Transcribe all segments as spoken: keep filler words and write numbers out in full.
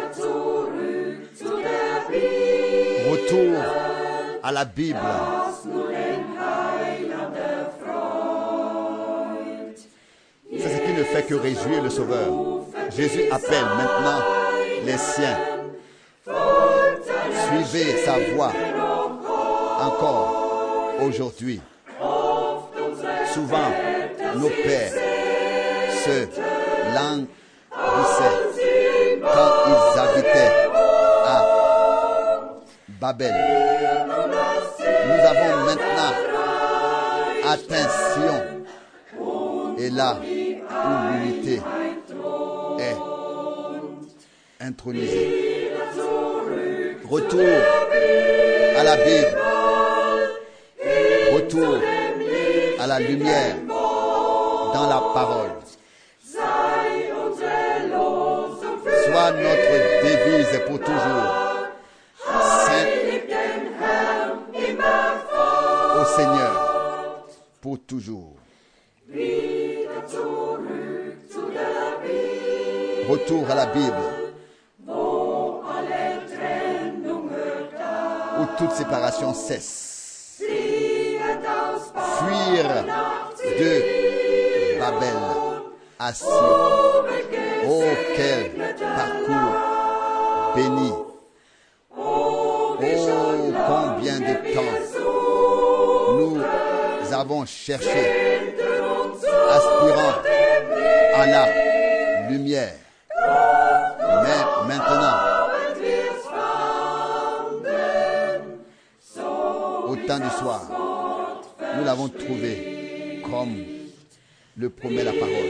Retour à la Bible. C'est ce qui ne fait que réjouir le Sauveur. Jésus appelle maintenant les siens. Suivez sa voix encore aujourd'hui. Souvent, nos pères se languissaient quand ils habitaient à Babel. Nous avons maintenant atteint Sion. Et là où l'unité est intronisée. Retour à la Bible. Retour à la lumière dans la parole. Soit notre devise pour toujours. Saint au Seigneur pour toujours. Retour à la Bible, où toute séparation cesse. Fuir de Babel à Sion. Oh, quel parcours béni. Oh, combien de temps nous avons cherché, aspirant à la lumière. Mais maintenant, au temps du soir, nous l'avons trouvé comme le promet la parole.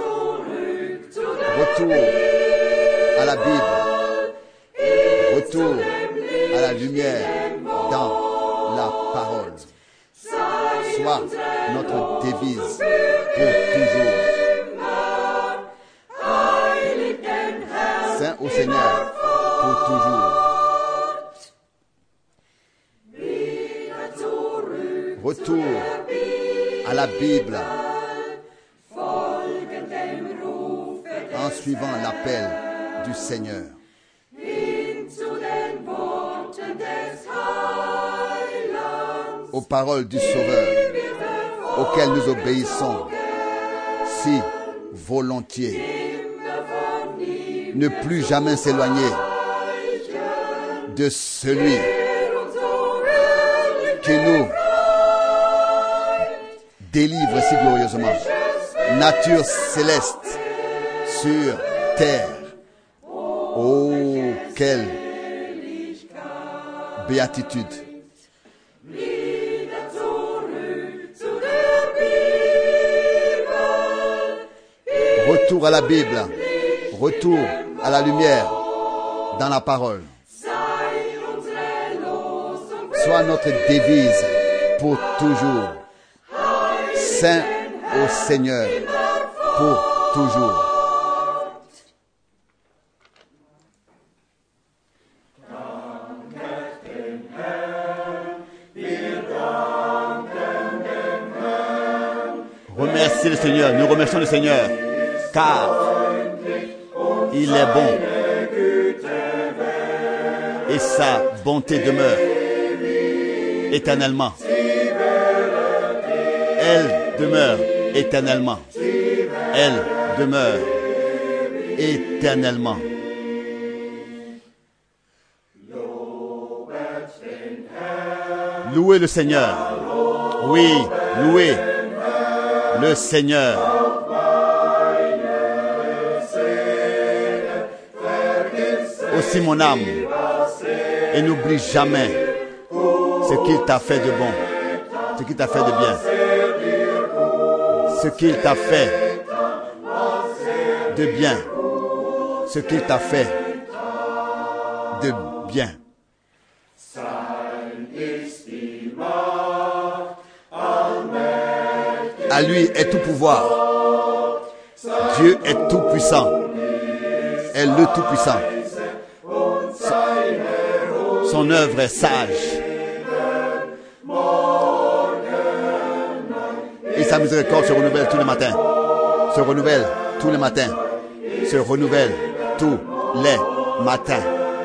Retour à la Bible. Retour à la lumière dans la parole. Soit notre devise pour toujours. Saint au Seigneur pour toujours. Retour à la Bible en suivant l'appel du Seigneur. Aux paroles du Sauveur auxquelles nous obéissons si volontiers. Ne plus jamais s'éloigner de celui qui nous délivre si glorieusement. Nature céleste sur terre. Oh, quelle béatitude. Retour à la Bible. Retour à la lumière dans la parole. Soit notre devise pour toujours. Saint au Seigneur pour toujours. Remerciez le Seigneur. Nous remercions le Seigneur car il est bon et sa bonté demeure éternellement. Elle demeure éternellement. Elle demeure éternellement. Louez le Seigneur. Oui, louez le Seigneur. Aussi mon âme, et n'oublie jamais ce qu'il t'a fait de bon, ce qu'il t'a fait de bien, ce qu'il t'a fait de bien, ce qu'il t'a fait de bien. À lui est tout pouvoir. Dieu est tout puissant. Est le tout puissant. Son œuvre est sage. Et sa miséricorde se renouvelle tous les matins. Se renouvelle tous les matins. Se renouvelle tous les matin.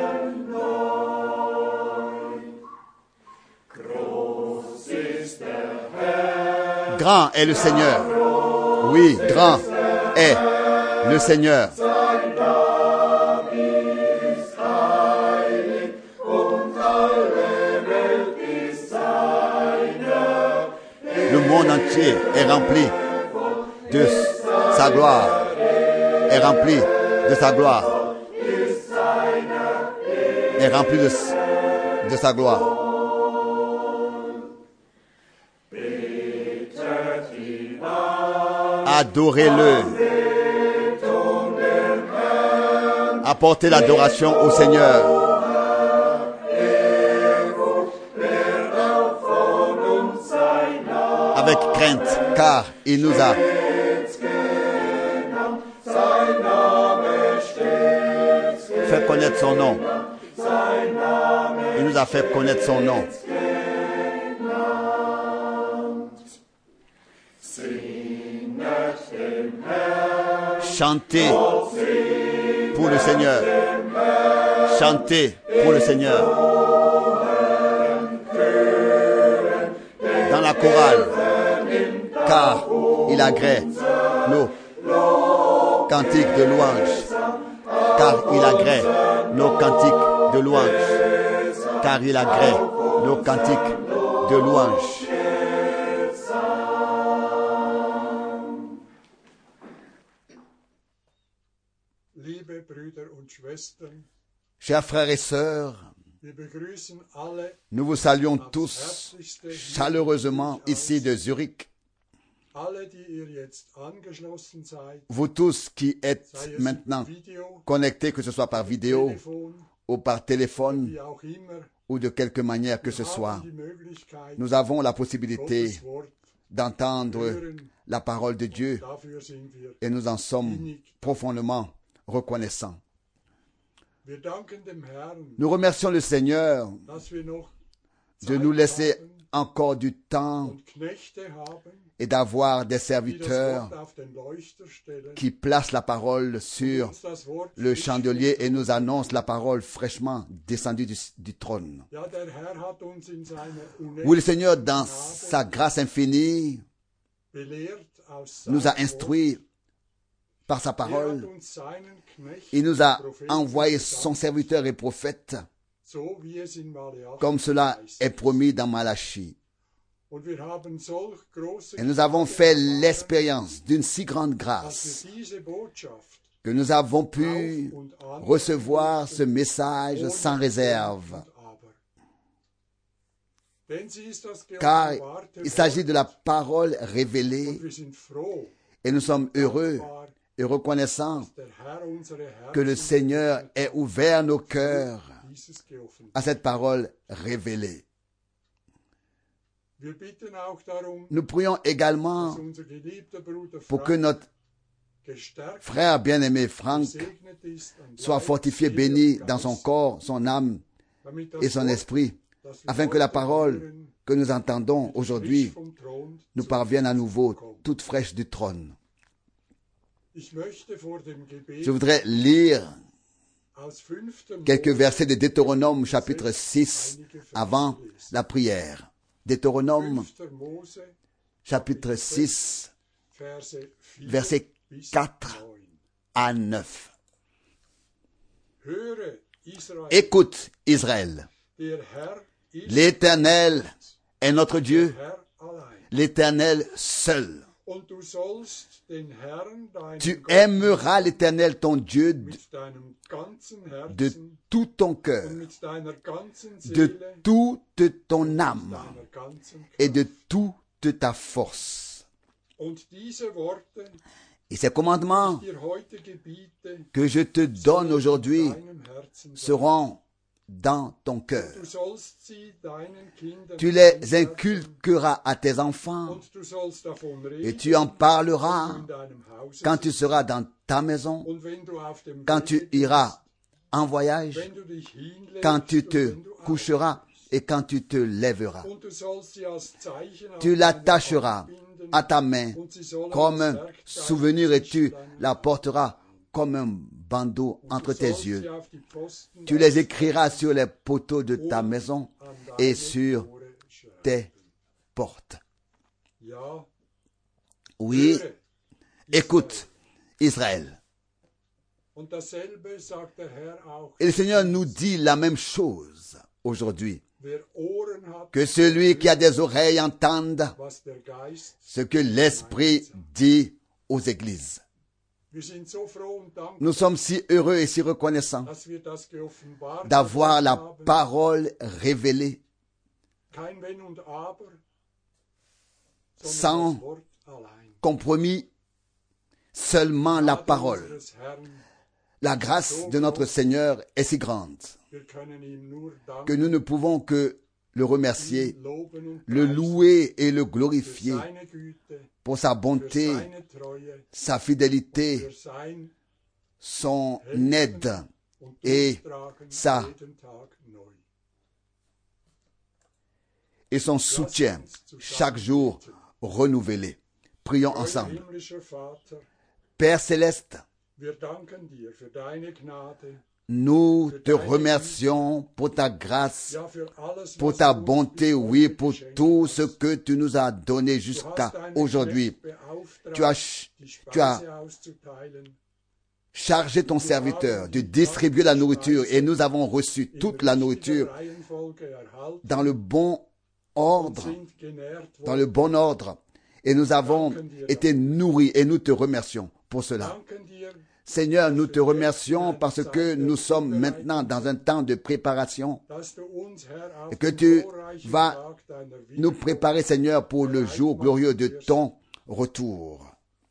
Grand est le Seigneur. Oui, grand est le Seigneur. Le monde entier est rempli de sa gloire. Est rempli de sa gloire. Est rempli de, de sa gloire. Adorez-le. Apportez l'adoration au Seigneur. Avec crainte, car il nous a fait connaître son nom. Il nous a fait connaître son nom. Chantez pour le Seigneur. Chantez pour le Seigneur. Dans la chorale, car il agrée nos cantiques de louange. Car il agrée nos cantiques de louange. Car il agrée nos cantiques de louange. Chers frères et sœurs, nous vous saluons tous chaleureusement ici de Zurich. Vous tous qui êtes maintenant connectés, que ce soit par vidéo ou par téléphone ou de quelque manière que ce soit, nous avons la possibilité d'entendre la parole de Dieu et nous en sommes profondément reconnaissants. Nous remercions le Seigneur de nous laisser encore du temps et d'avoir des serviteurs qui placent la parole sur le chandelier et nous annoncent la parole fraîchement descendue du, du trône. Oui, le Seigneur, dans sa grâce infinie, nous a instruits par sa parole. Il nous a envoyé son serviteur et prophète, comme cela est promis dans Malachie. Et nous avons fait l'expérience d'une si grande grâce que nous avons pu recevoir ce message sans réserve. Car il s'agit de la parole révélée et nous sommes heureux et reconnaissants que le Seigneur ait ouvert nos cœurs à cette parole révélée. Nous prions également pour que notre frère bien-aimé Franck soit fortifié, béni dans son corps, son âme et son esprit, afin que la parole que nous entendons aujourd'hui nous parvienne à nouveau toute fraîche du trône. Je voudrais lire quelques versets de Deutéronome chapitre six avant la prière. Deutéronome chapitre six, versets quatre à neuf. Écoute, Israël, l'Éternel est notre Dieu, l'Éternel seul. Tu aimeras l'Éternel ton Dieu de, de tout ton cœur, de toute ton âme et de toute ta force. Et ces commandements que je te donne aujourd'hui seront dans ton cœur. Tu les inculqueras à tes enfants et tu en parleras quand tu seras dans ta maison, quand tu iras en voyage, quand tu te coucheras et quand tu te lèveras. Tu l'attacheras à ta main comme un souvenir et tu la porteras comme un bandeau entre tes yeux. Tu les écriras sur les poteaux de ta maison et sur tes portes. Oui, écoute, Israël. Et le Seigneur nous dit la même chose aujourd'hui. Que celui qui a des oreilles entende ce que l'Esprit dit aux églises. Nous sommes si heureux et si reconnaissants d'avoir la parole révélée sans compromis, seulement la parole. La grâce de notre Seigneur est si grande que nous ne pouvons que le remercier, le louer et le glorifier pour sa bonté, sa fidélité, son aide et sa et son soutien chaque jour renouvelé. Prions ensemble. Père céleste, nous te remercions pour ta grâce, pour ta bonté, oui, pour tout ce que tu nous as donné jusqu'à aujourd'hui. Tu as, tu as chargé ton serviteur de distribuer la nourriture et nous avons reçu toute la nourriture dans le bon ordre, dans le bon ordre. Et nous avons été nourris et nous te remercions pour cela. Seigneur, nous te remercions parce que nous sommes maintenant dans un temps de préparation et que tu vas nous préparer, Seigneur, pour le jour glorieux de ton retour.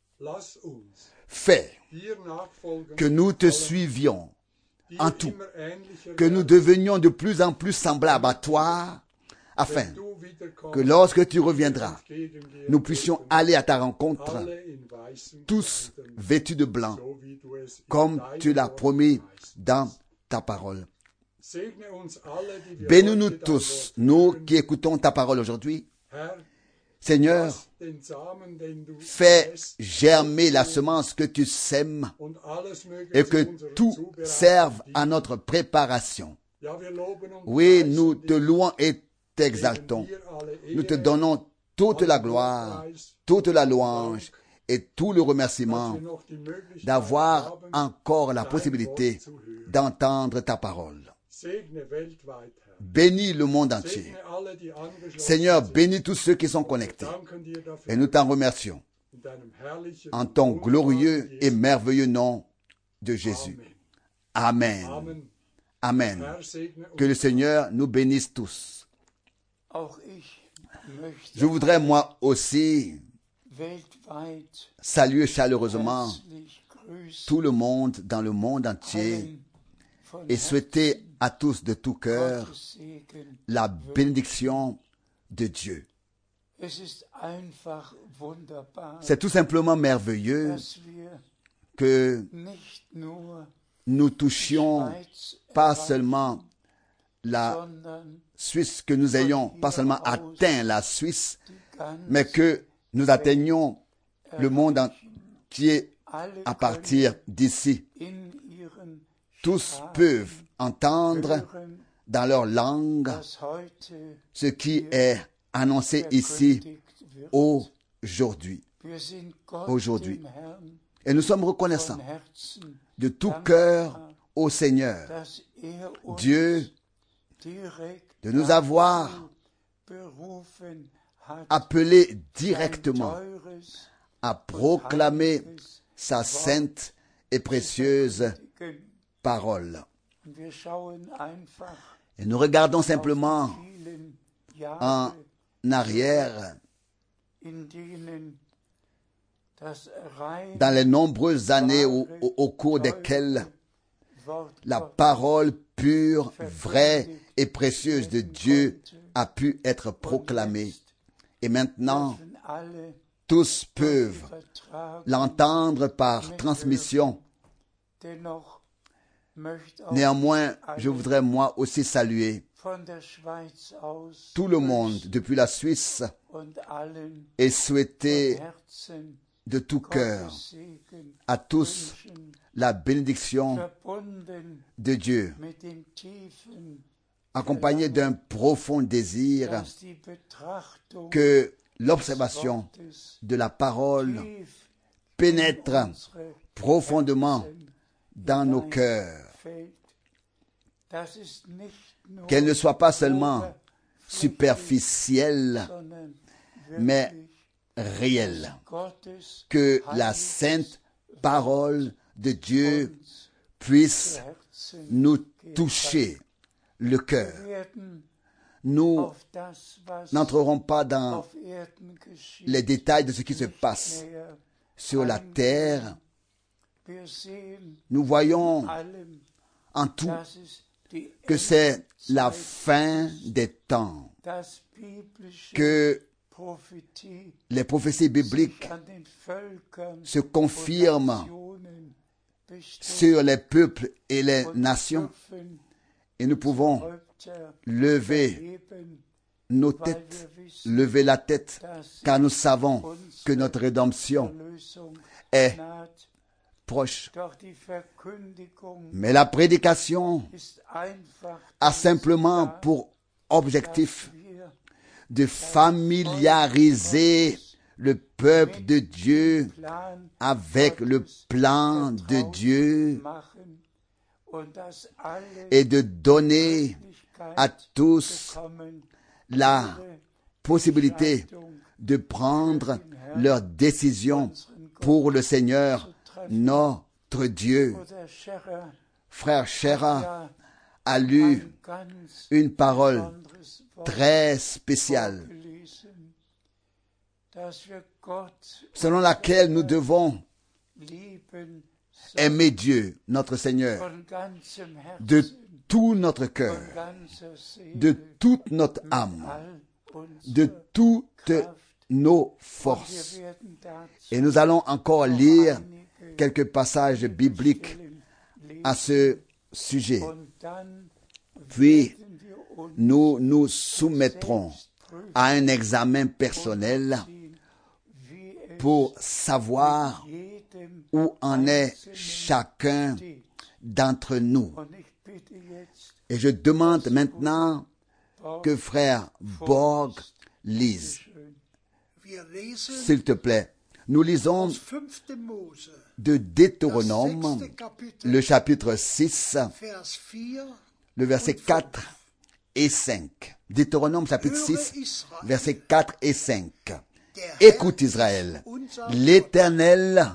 Fais que nous te suivions en tout, que nous devenions de plus en plus semblables à toi, afin que lorsque tu reviendras, nous puissions aller à ta rencontre, tous vêtus de blanc, comme tu l'as promis dans ta parole. Bénis-nous tous, nous qui écoutons ta parole aujourd'hui. Seigneur, fais germer la semence que tu sèmes et que tout serve à notre préparation. Oui, nous te louons et t'exaltons. Nous te donnons toute la gloire, toute la louange et tout le remerciement d'avoir encore la possibilité d'entendre ta parole. Bénis le monde entier. Seigneur, bénis tous ceux qui sont connectés. Et nous t'en remercions en ton glorieux et merveilleux nom de Jésus. Amen. Amen. Que le Seigneur nous bénisse tous. Je voudrais moi aussi saluer chaleureusement tout le monde dans le monde entier et souhaiter à tous de tout cœur la bénédiction de Dieu. C'est tout simplement merveilleux que nous touchions pas seulement la Suisse, que nous ayons pas seulement atteint la Suisse, mais que nous atteignions le monde entier à partir d'ici. Tous peuvent entendre dans leur langue ce qui est annoncé ici aujourd'hui. Aujourd'hui. Et nous sommes reconnaissants de tout cœur au Seigneur, Dieu, de nous avoir appelés directement à proclamer sa sainte et précieuse parole. Et nous regardons simplement en arrière dans les nombreuses années au, au, au cours desquelles la parole pure, vraie et précieuse de Dieu a pu être proclamée. Et maintenant, tous peuvent l'entendre par transmission. Néanmoins, je voudrais moi aussi saluer tout le monde depuis la Suisse et souhaiter de tout cœur à tous la bénédiction de Dieu, accompagnée d'un profond désir que l'observation de la parole pénètre profondément dans nos cœurs, qu'elle ne soit pas seulement superficielle, mais réelle, que la sainte parole de Dieu puisse nous toucher le cœur. Nous n'entrerons pas dans les détails de ce qui se passe sur la terre. Nous voyons en tout que c'est la fin des temps, que les prophéties bibliques se confirment sur les peuples et les nations, et nous pouvons lever nos têtes, lever la tête, car nous savons que notre rédemption est proche. Mais la prédication a simplement pour objectif de familiariser le peuple de Dieu avec le plan de Dieu et de donner à tous la possibilité de prendre leurs décisions pour le Seigneur, notre Dieu. Frère Scherrer a lu une parole très spéciale selon laquelle nous devons aimer Dieu, notre Seigneur, de tout notre cœur, de toute notre âme, de toutes nos forces. Et nous allons encore lire quelques passages bibliques à ce sujet. Puis, nous nous soumettrons à un examen personnel pour savoir où en est chacun d'entre nous. Et je demande maintenant que frère Borg lise. S'il te plaît. Nous lisons de Deutéronome, le chapitre six, le verset quatre et cinq. Deutéronome chapitre six, versets quatre et cinq. Écoute Israël, l'Éternel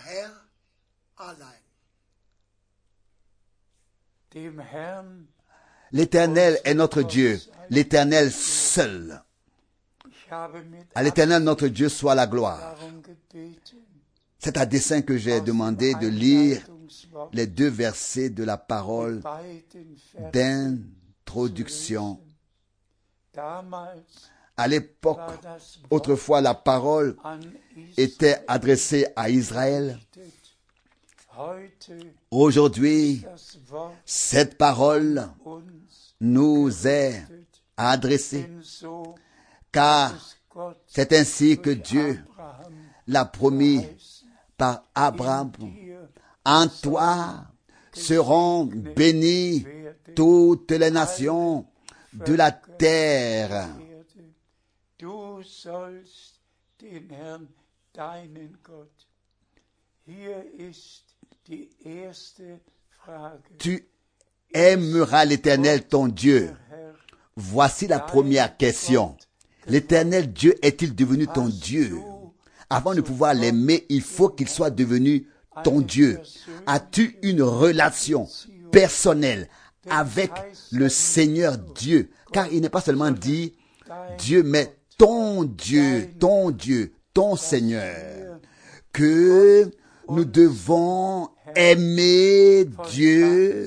L'Éternel est notre Dieu, l'Éternel seul. À l'Éternel notre Dieu soit la gloire. C'est à dessein que j'ai demandé de lire les deux versets de la parole d'introduction. À l'époque, autrefois, la parole était adressée à Israël. Aujourd'hui, cette parole nous est adressée, car c'est ainsi que Dieu l'a promis par Abraham. En toi seront bénies toutes les nations de la terre. Tu aimeras l'Éternel ton Dieu. Voici la première question. L'Éternel Dieu est-il devenu ton Dieu? Avant de pouvoir l'aimer, il faut qu'il soit devenu ton Dieu. As-tu une relation personnelle avec le Seigneur Dieu? Car il n'est pas seulement dit Dieu, mais ton Dieu, ton Dieu, ton Seigneur. Que nous devons aimer Dieu,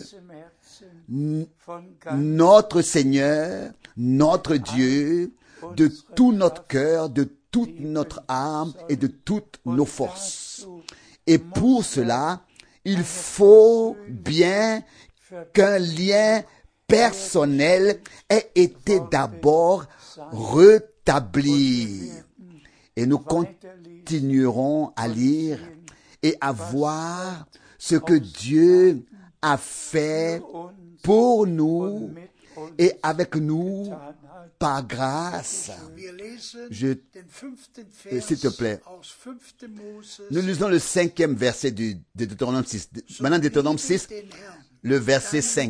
notre Seigneur, notre Dieu, de tout notre cœur, de toute notre âme et de toutes nos forces. Et pour cela, il faut bien qu'un lien personnel ait été d'abord rétabli. Et nous continuerons à lire et à voir ce que Dieu a fait pour nous et avec nous par grâce. Je, euh, s'il te plaît, nous lisons le cinquième verset du, de Deutéronome six. Maintenant, Deutéronome six, le verset cinq.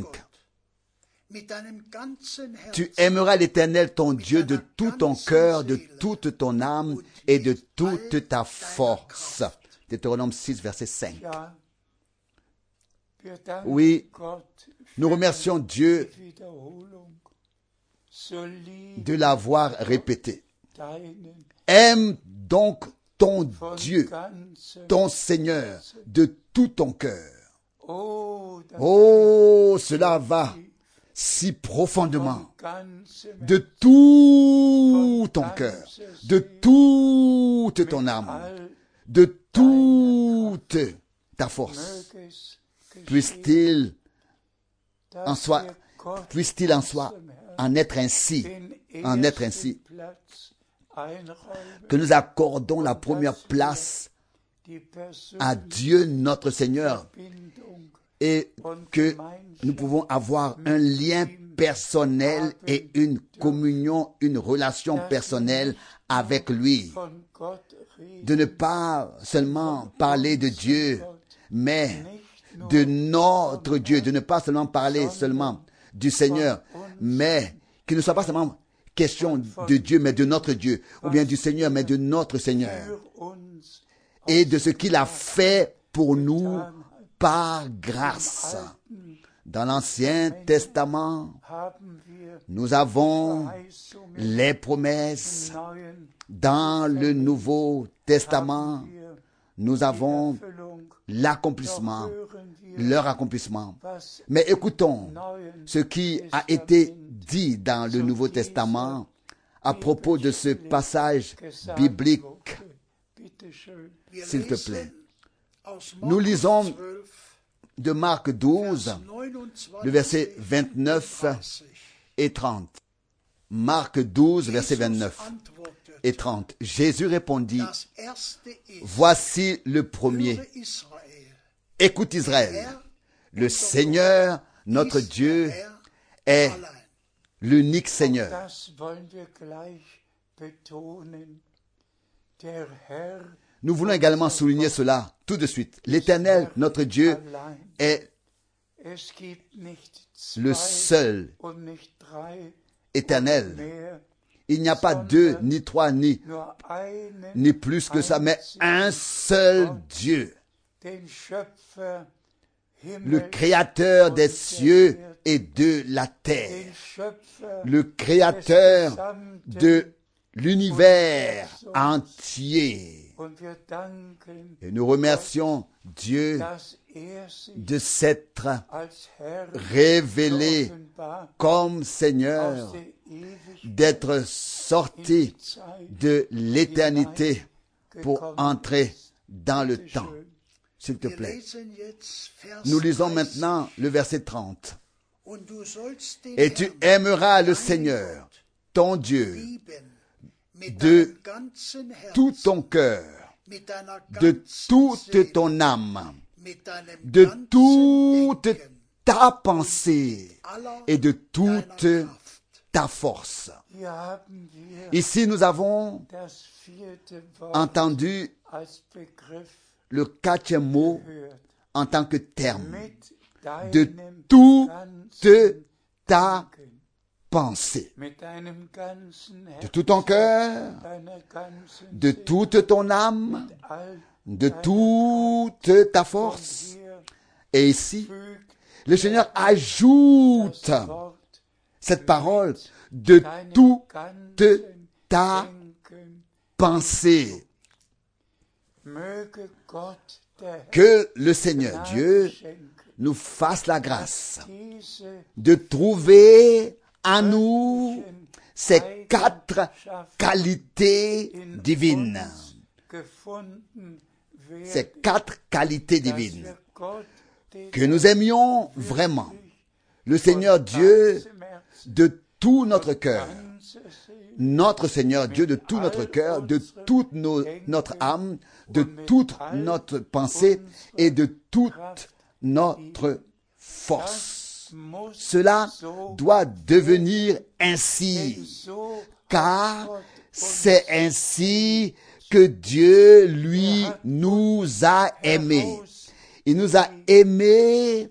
Tu aimeras l'Éternel ton Dieu de tout ton cœur, de toute ton âme et de toute ta force. Deutéronome six, verset cinq. Oui, nous remercions Dieu de l'avoir répété. Aime donc ton Dieu, ton Seigneur, de tout ton cœur. Oh, cela va si profondément, de tout ton cœur, de toute ton âme, de toute ta force. Puisse-t-il en soit, puisse-t-il en soit, en être ainsi, en être ainsi, que nous accordons la première place à Dieu notre Seigneur et que nous pouvons avoir un lien personnel et une communion, une relation personnelle avec lui. De ne pas seulement parler de Dieu, mais de notre Dieu, de ne pas seulement parler seulement du Seigneur, mais qu'il ne soit pas seulement question de Dieu, mais de notre Dieu, ou bien du Seigneur, mais de notre Seigneur, et de ce qu'il a fait pour nous par grâce. Dans l'Ancien Testament, nous avons les promesses. Dans le Nouveau Testament, nous avons l'accomplissement, leur accomplissement. Mais écoutons ce qui a été dit dans le Nouveau Testament à propos de ce passage biblique. S'il te plaît. Nous lisons de Marc douze, le verset vingt-neuf et trente. Marc douze, verset vingt-neuf et trente. Jésus répondit, « Voici le premier. Écoute Israël, le Seigneur, notre Dieu, est l'unique Seigneur. » Nous voulons également souligner cela tout de suite. L'Éternel, notre Dieu, est le seul éternel. Il n'y a pas deux, ni trois, ni, ni plus que ça, mais un seul Dieu. Le Créateur des cieux et de la terre. Le Créateur de l'univers entier. Et nous remercions Dieu de s'être révélé comme Seigneur, d'être sorti de l'éternité pour entrer dans le temps. S'il te plaît. Nous lisons maintenant le verset trente. Et tu aimeras le Seigneur, ton Dieu, de tout ton cœur, de toute ton âme, de toute ta pensée et de toute ta force. Ici, nous avons entendu le quatrième mot en tant que terme. De toute ta pensée. De tout ton cœur, de toute ton âme, de toute ta force. Et ici, le Seigneur ajoute cette parole de toute ta pensée. Que le Seigneur Dieu nous fasse la grâce de trouver en nous ces quatre qualités divines. Ces quatre qualités divines. Que nous aimions vraiment le Seigneur Dieu de tout notre cœur. Notre Seigneur Dieu de tout notre cœur, de toute nos, notre âme, de toute notre pensée et de toute notre force. Cela doit devenir ainsi, car c'est ainsi que Dieu, lui, nous a aimés. Il nous a aimés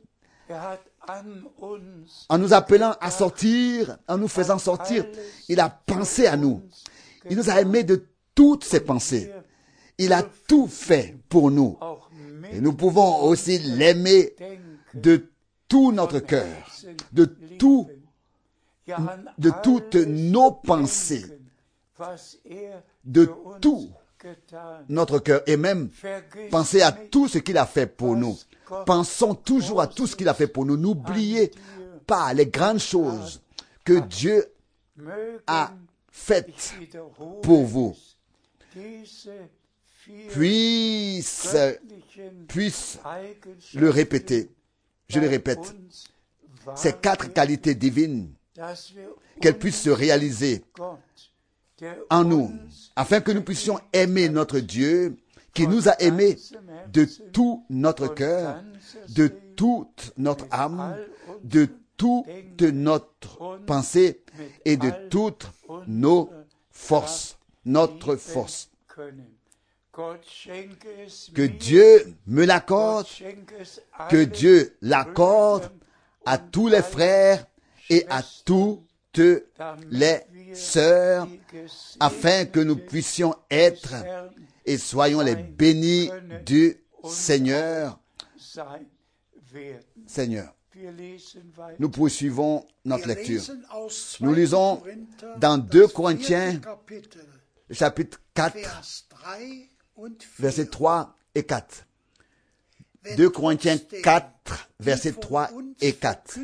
en nous appelant à sortir, en nous faisant sortir. Il a pensé à nous. Il nous a aimés de toutes ses pensées. Il a tout fait pour nous. Et nous pouvons aussi l'aimer de tout notre cœur, de tout, de toutes nos pensées, de tout notre cœur, et même penser à tout ce qu'il a fait pour nous. Pensons toujours à tout ce qu'il a fait pour nous. N'oubliez pas les grandes choses que Dieu a faites pour vous. Puisse, puisse le répéter. Je le répète. Ces quatre qualités divines, qu'elles puissent se réaliser en nous, afin que nous puissions aimer notre Dieu, qui nous a aimés de tout notre cœur, de toute notre âme, de toute notre pensée et de toutes nos forces, notre force. Que Dieu me l'accorde, que Dieu l'accorde à tous les frères et à toutes les sœurs, afin que nous puissions être et soyons les bénis du Seigneur. Seigneur. Nous poursuivons notre lecture. Nous lisons dans deux Corinthiens, chapitre quatre, versets trois et quatre. deux Corinthiens quatre, versets trois et quatre.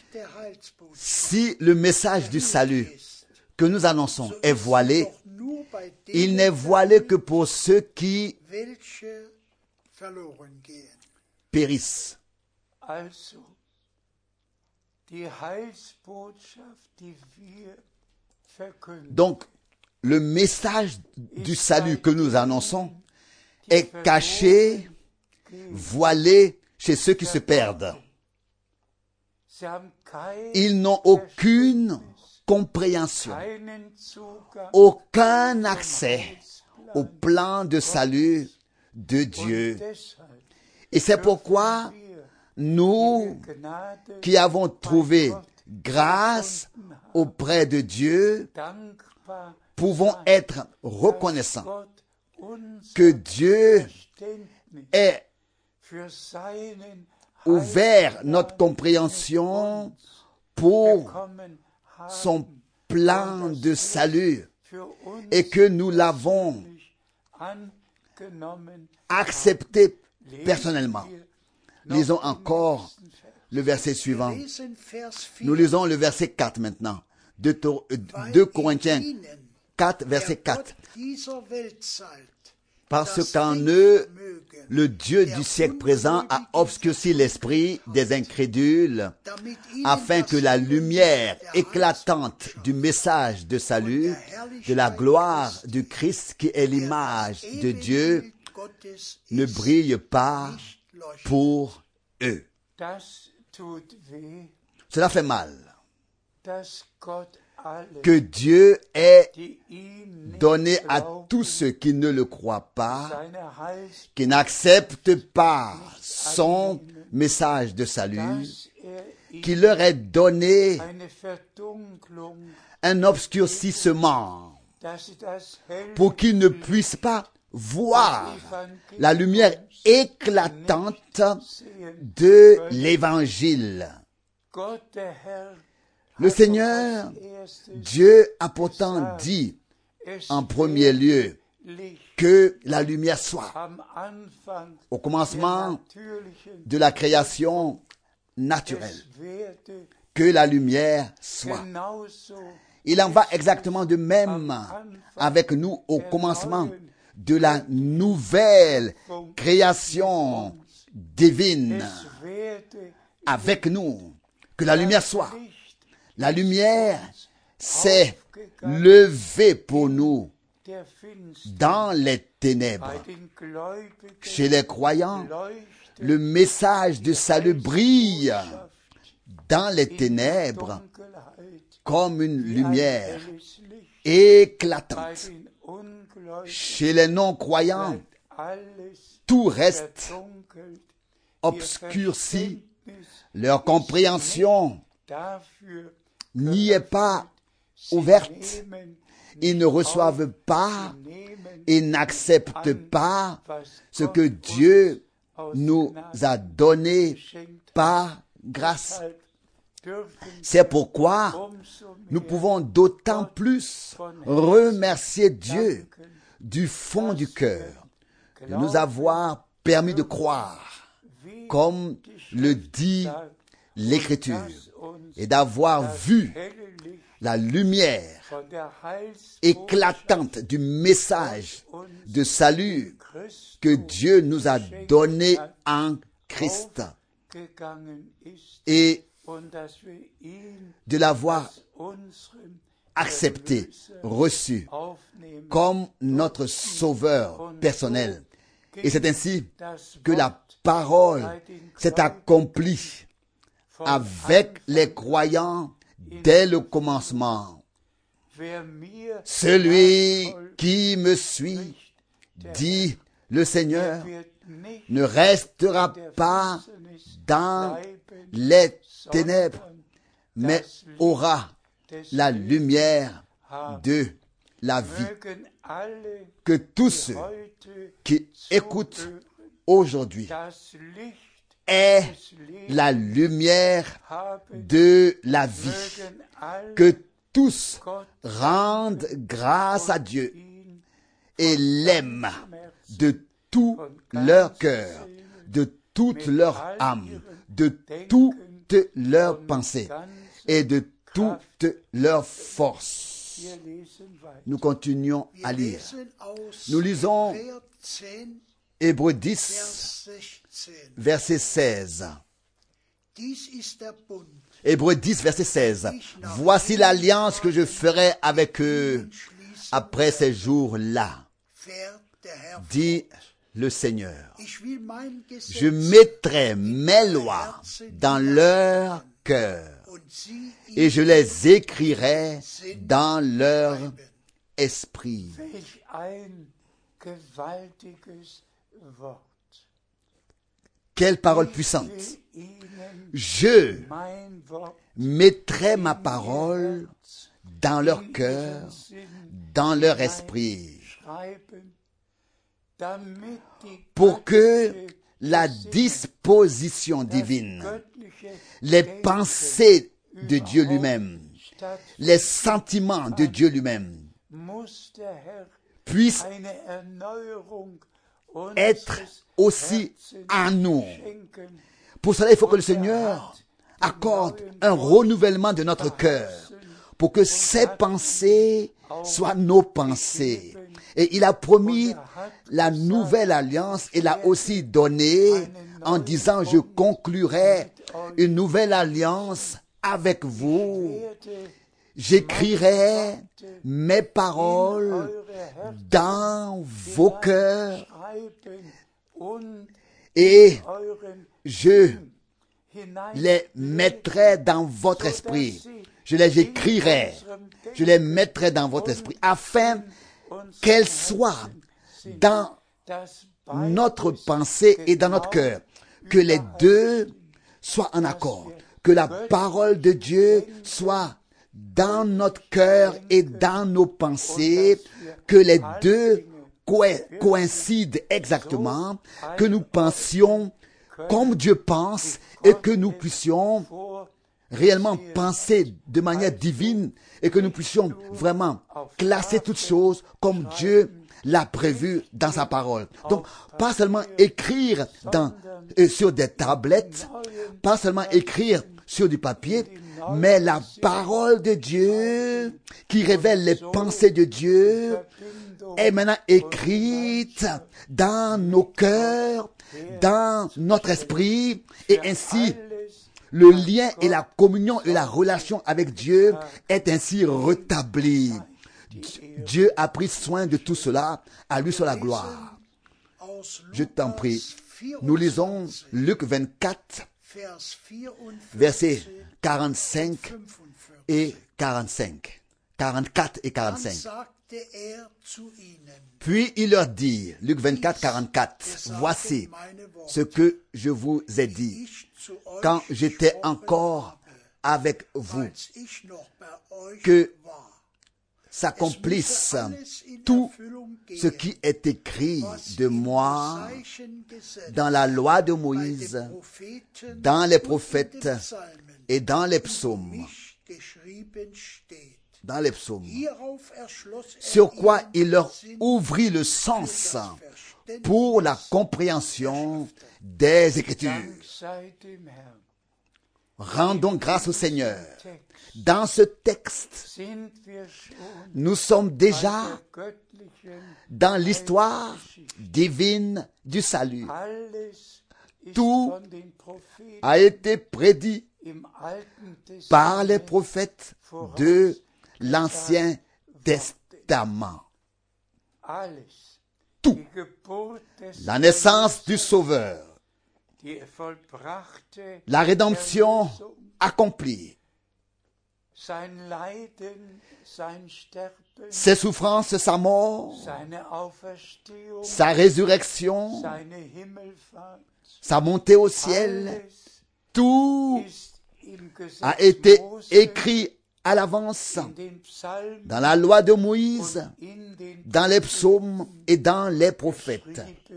Si le message du salut que nous annonçons est voilé, il n'est voilé que pour ceux qui périssent. Donc, le message du salut que nous annonçons est caché, voilé chez ceux qui se perdent. Ils n'ont aucune compréhension, aucun accès au plan de salut de Dieu. Et c'est pourquoi nous, qui avons trouvé grâce auprès de Dieu, pouvons être reconnaissants que Dieu ait ouvert notre compréhension pour son plan de salut et que nous l'avons accepté personnellement. Lisons encore le verset suivant. Nous lisons le verset quatre maintenant. deux Corinthiens quatre, verset quatre. Parce qu'en eux, le Dieu du siècle présent a obscurci l'esprit des incrédules, afin que la lumière éclatante du message de salut, de la gloire du Christ qui est l'image de Dieu, ne brille pas pour eux. Cela fait mal que Dieu ait donné à tous ceux qui ne le croient pas, qui n'acceptent pas son message de salut, qu'il leur ait donné un obscurcissement pour qu'ils ne puissent pas voir la lumière éclatante de l'Évangile. Le Seigneur, Dieu a pourtant dit en premier lieu que la lumière soit. Au commencement de la création naturelle, que la lumière soit. Il en va exactement de même avec nous au commencement de la nouvelle création divine. Avec nous, que la lumière soit. La lumière s'est levé pour nous dans les ténèbres. Chez les croyants, le message de salut brille dans les ténèbres comme une lumière éclatante. Chez les non-croyants, tout reste obscurci. Leur compréhension n'y est pas ouverte. Ils ne reçoivent pas et n'acceptent pas ce que Dieu nous a donné par grâce. C'est pourquoi nous pouvons d'autant plus remercier Dieu du fond du cœur de nous avoir permis de croire, comme le dit l'Écriture, et d'avoir vu la lumière éclatante du message de salut que Dieu nous a donné en Christ, et de l'avoir accepté, reçu comme notre sauveur personnel. Et c'est ainsi que la parole s'est accomplie avec les croyants dès le commencement. Celui qui me suit, dit le Seigneur, ne restera pas dans les ténèbres, mais aura la lumière de la vie. Que tous ceux qui écoutent aujourd'hui aient la lumière de la vie. Que tous rendent grâce à Dieu et l'aiment de tout leur cœur, de toute leur âme, de toute leur pensée et de toute leur force. Nous continuons à lire. Nous lisons Hébreux dix, verset seize. Hébreux dix, verset seize. Voici l'alliance que je ferai avec eux après ces jours-là, dit le Seigneur. Je mettrai mes lois dans leur cœur et je les écrirai dans leur esprit. Quelle parole puissante! Je mettrai ma parole dans leur cœur, dans leur esprit, pour que la disposition divine, les pensées de Dieu lui-même, les sentiments de Dieu lui-même puissent être aussi en nous. Pour cela, il faut que le Seigneur accorde un renouvellement de notre cœur pour que ses pensées soient nos pensées. Et il a promis la nouvelle alliance et l'a aussi donnée en disant, je conclurai une nouvelle alliance avec vous. J'écrirai mes paroles dans vos cœurs et je les mettrai dans votre esprit. Je les écrirai, je les mettrai dans votre esprit afin qu'elles soient dans notre pensée et dans notre cœur. Que les deux soient en accord. Que la parole de Dieu soit dans notre cœur et dans nos pensées. Que les deux coïncident exactement. Que nous pensions comme Dieu pense et que nous puissions réellement penser de manière divine et que nous puissions vraiment classer toutes choses comme Dieu l'a prévu dans sa parole. Donc, pas seulement écrire dans, euh, sur des tablettes, pas seulement écrire sur du papier, mais la parole de Dieu qui révèle les pensées de Dieu est maintenant écrite dans nos cœurs, dans notre esprit, et ainsi le lien et la communion et la relation avec Dieu est ainsi rétabli. Dieu a pris soin de tout cela. À lui soit la gloire. Je t'en prie. Nous lisons Luc vingt-quatre, versets quarante-cinq et quarante-cinq. quarante-quatre et quarante-cinq. Puis il leur dit, Luc vingt-quatre, quarante-quatre, voici ce que je vous ai dit quand j'étais encore avec vous, que s'accomplisse tout ce qui est écrit de moi dans la loi de Moïse, dans les prophètes et dans les psaumes. Dans les psaumes. Sur quoi il leur ouvrit le sens pour la compréhension des Écritures. Rendons grâce au Seigneur. Dans ce texte, nous sommes déjà dans l'histoire divine du salut. Tout a été prédit par les prophètes de l'Ancien Testament. Tout. La naissance du Sauveur. La rédemption accomplie. Ses souffrances, sa mort, sa résurrection, sa montée au ciel, tout a été écrit à l'avance dans la loi de Moïse, dans les psaumes et dans les prophètes.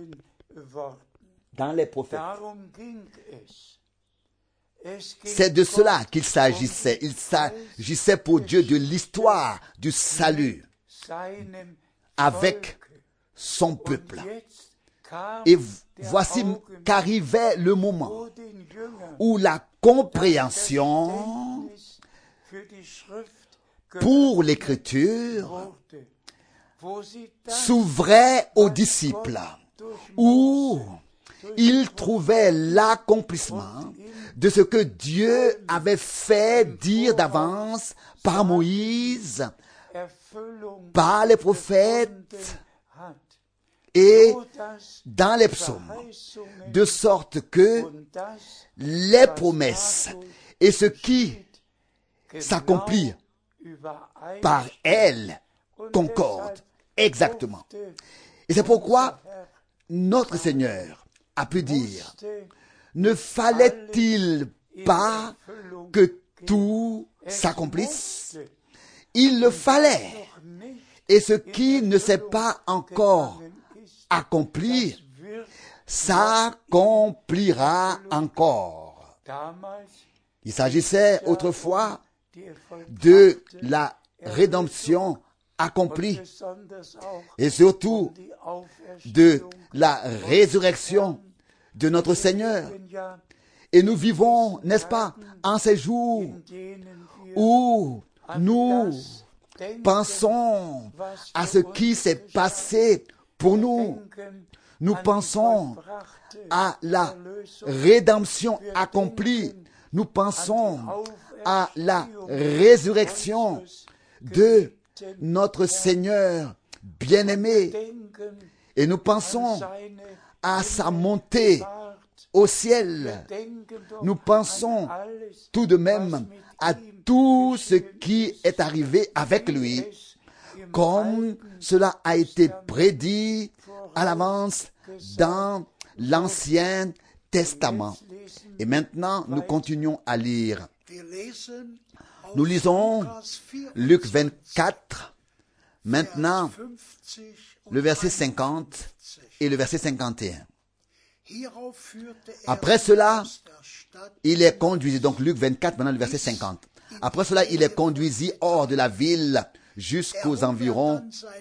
Dans les prophètes. C'est de cela qu'il s'agissait. Il s'agissait pour Dieu de l'histoire du salut avec son peuple. Et voici qu'arrivait le moment où la compréhension pour l'Écriture s'ouvrait aux disciples, où ils trouvaient l'accomplissement de ce que Dieu avait fait dire d'avance par Moïse, par les prophètes et dans les psaumes, de sorte que les promesses et ce qui s'accomplit par elles concordent exactement. Et c'est pourquoi notre Seigneur a pu dire, ne fallait-il pas que tout s'accomplisse? Il le fallait. Et ce qui ne s'est pas encore accompli, s'accomplira encore. Il s'agissait autrefois de la rédemption accomplie et surtout de la résurrection de notre Seigneur. Et nous vivons, n'est-ce pas, en ces jours où nous pensons à ce qui s'est passé pour nous. Nous pensons à la rédemption accomplie. Nous pensons à la résurrection de notre Seigneur bien-aimé. Et nous pensons à sa montée au ciel. Nous pensons tout de même à tout ce qui est arrivé avec lui, comme cela a été prédit à l'avance dans l'Ancien Testament. Et maintenant, nous continuons à lire. Nous lisons Luc vingt-quatre, maintenant le verset cinquante et le verset cinquante et un. Après cela, il est conduit, donc Luc vingt-quatre, maintenant le verset cinquante. Après cela, il est conduisit hors de la ville jusqu'aux environs,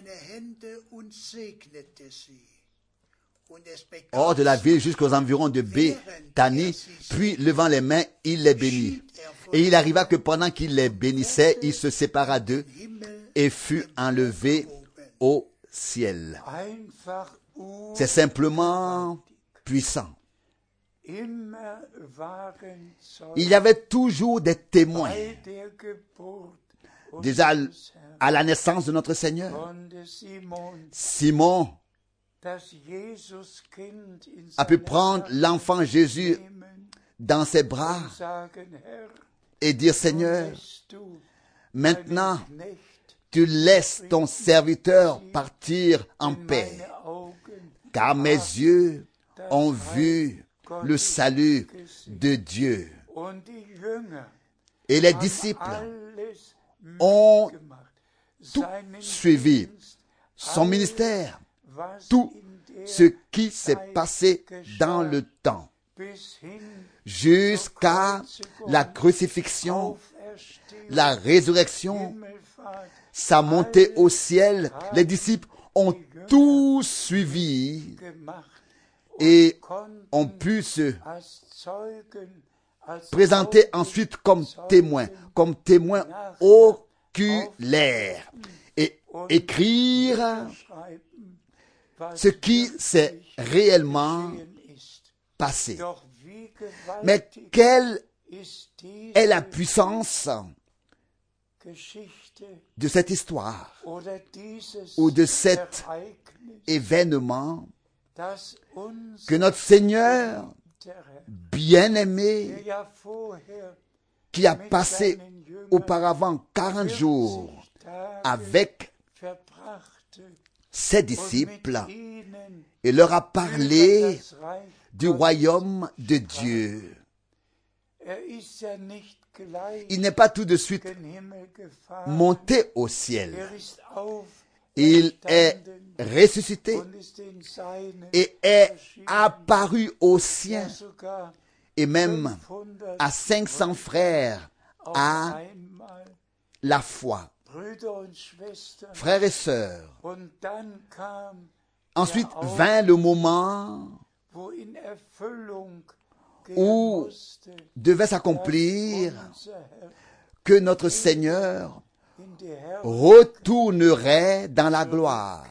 hors de la ville jusqu'aux environs de Béthanie, puis levant les mains, il les bénit. Et il arriva que pendant qu'il les bénissait, il se sépara d'eux et fut enlevé au ciel. C'est simplement puissant. il y avait toujours des témoins. Déjà à la naissance de notre Seigneur, Simon a pu prendre l'enfant Jésus dans ses bras et dire, Seigneur, maintenant, tu laisses ton serviteur partir en paix, car mes yeux ont vu le salut de Dieu. Et les disciples ont tout suivi, son ministère, tout ce qui s'est passé dans le temps, jusqu'à la crucifixion, la résurrection, sa montée au ciel. Les disciples ont tout suivi et ont pu se présenter ensuite comme témoins, comme témoins oculaires et écrire ce qui s'est réellement passé. Mais quelle est la puissance de cette histoire ou de cet événement que notre Seigneur bien-aimé, qui a passé auparavant quarante jours avec ses disciples et leur a parlé du royaume de Dieu. Il n'est pas tout de suite monté au ciel. Il est ressuscité et est apparu aux siens et même à cinq cents frères à la fois. Frères et sœurs, ensuite vint le moment où devait s'accomplir que notre Seigneur retournerait dans la gloire.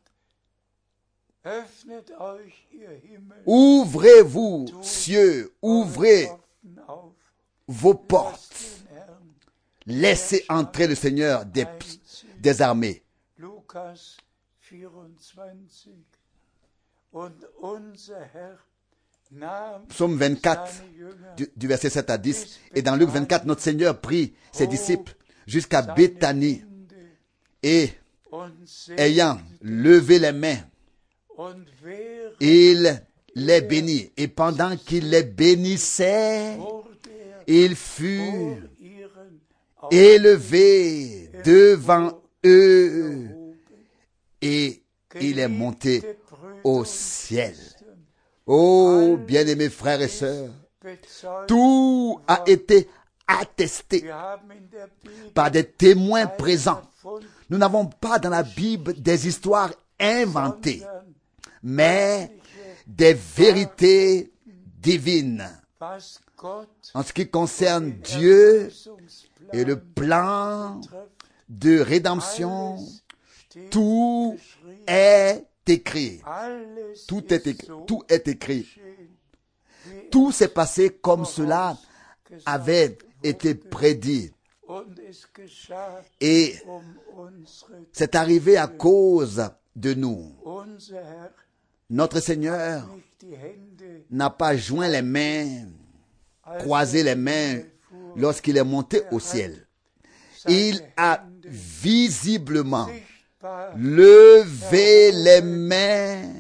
Ouvrez-vous, cieux, ouvrez vos portes. Laissez entrer le Seigneur des, des armées. Psaume vingt-quatre, du, du verset sept à dix. Et dans Luc vingt-quatre, notre Seigneur prit ses disciples jusqu'à Béthanie et, ayant levé les mains, il les bénit. Et pendant qu'il les bénissait, il fut élevé devant eux et il est monté au ciel. Oh, bien-aimés frères et sœurs, tout a été attesté par des témoins présents. Nous n'avons pas dans la Bible des histoires inventées, mais des vérités divines. En ce qui concerne Dieu et le plan de rédemption, tout est écrit. Tout est écrit. Tout est écrit. Tout s'est passé comme cela avait été prédit. Et c'est arrivé à cause de nous. Notre Seigneur n'a pas joint les mains, croisé les mains lorsqu'il est monté au ciel. Il a visiblement levé les mains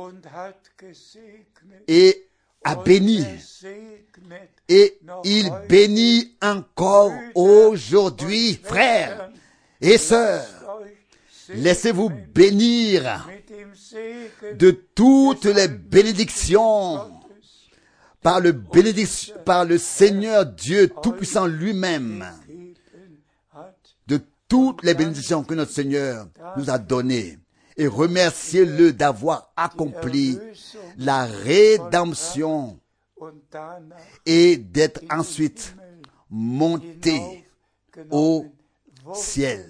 et a béni. Et il bénit encore aujourd'hui, frères et sœurs. Laissez-vous bénir de toutes les bénédictions par le, bénédiction, par le Seigneur Dieu Tout-Puissant lui-même, de toutes les bénédictions que notre Seigneur nous a données. Et remerciez-le d'avoir accompli la rédemption et d'être ensuite monté au ciel.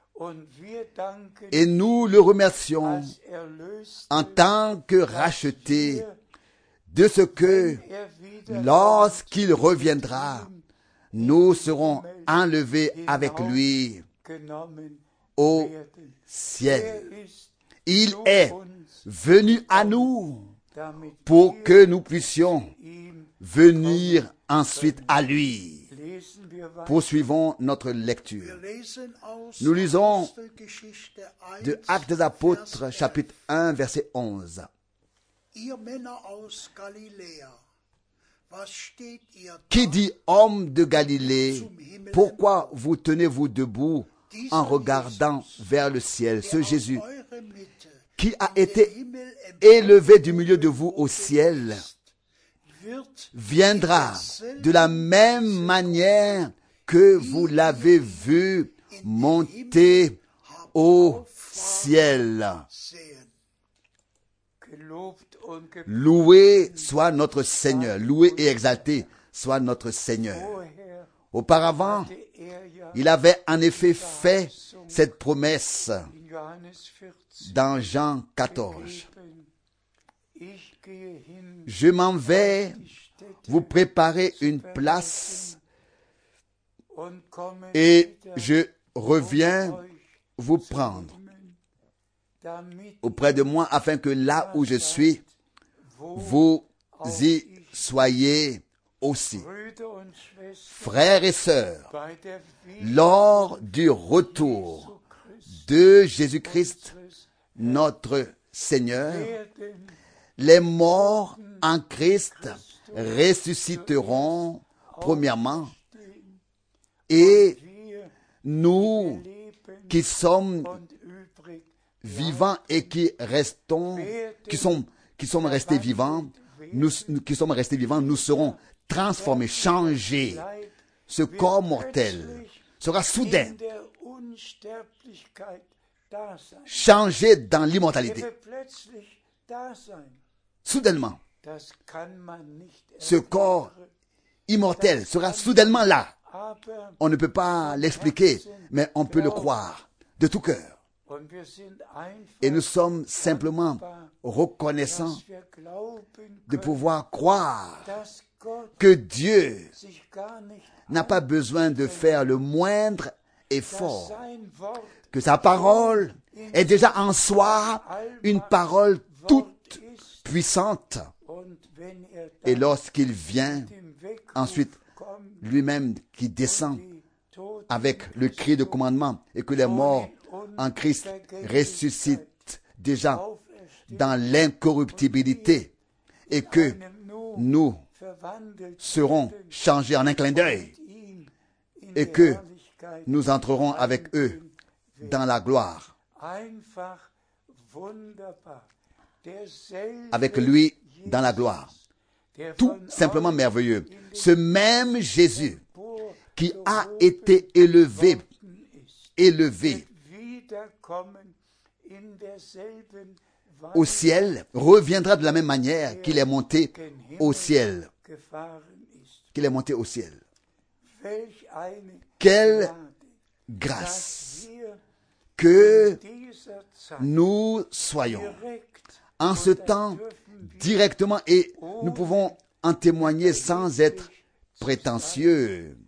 Et nous le remercions en tant que racheté de ce que lorsqu'il reviendra, nous serons enlevés avec lui au ciel. Il est venu à nous pour que nous puissions venir ensuite à lui. Poursuivons notre lecture. Nous lisons de Actes des Apôtres, chapitre un, verset onze. Qui dit homme de Galilée, pourquoi vous tenez-vous debout en regardant vers le ciel? Ce Jésus qui a été élevé du milieu de vous au ciel viendra de la même manière que vous l'avez vu monter au ciel. Loué soit notre Seigneur, loué et exalté soit notre Seigneur. Auparavant, il avait en effet fait cette promesse dans Jean quatorze. Je m'en vais vous préparer une place et je reviens vous prendre auprès de moi afin que là où je suis, vous y soyez aussi. Frères et sœurs, lors du retour de Jésus-Christ, notre Seigneur, les morts en Christ ressusciteront premièrement et nous qui sommes vivants et qui restons, qui sont, qui sommes restés vivants, nous, qui sommes restés vivants, nous serons transformés, changés. Ce corps mortel sera soudain changé dans l'immortalité. Soudainement, ce corps immortel sera soudainement là. On ne peut pas l'expliquer, mais on peut le croire de tout cœur. Et nous sommes simplement reconnaissants de pouvoir croire que Dieu n'a pas besoin de faire le moindre effort, que sa parole est déjà en soi une parole toute puissante. Et lorsqu'il vient, ensuite, lui-même qui descend avec le cri de commandement et que les morts en Christ ressuscitent déjà dans l'incorruptibilité et que nous serons changés en un clin d'œil et que nous entrerons avec eux dans la gloire. Avec lui dans la gloire. Tout simplement merveilleux. Ce même Jésus qui a été élevé, élevé au ciel, reviendra de la même manière qu'il est monté au ciel. Qu'il est monté au ciel. Quelle grâce que nous soyons en ce temps directement et nous pouvons en témoigner sans être prétentieux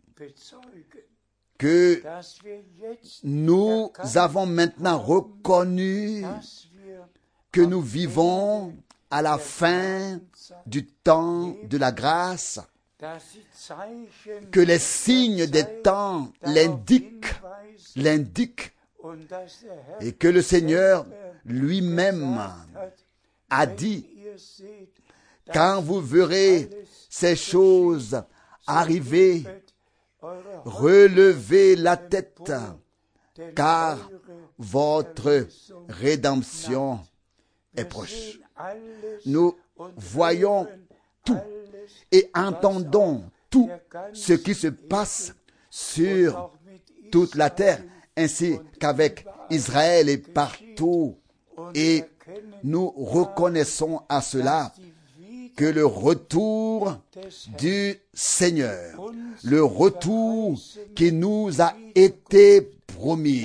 que nous avons maintenant reconnu que nous vivons à la fin du temps de la grâce, que les signes des temps l'indiquent, l'indiquent, et que le Seigneur lui-même a dit, quand vous verrez ces choses arriver, relevez la tête, car votre rédemption est proche. Nous voyons tout et entendons tout ce qui se passe sur toute la terre, ainsi qu'avec Israël et partout. Et nous reconnaissons à cela que le retour du Seigneur, le retour qui nous a été promis,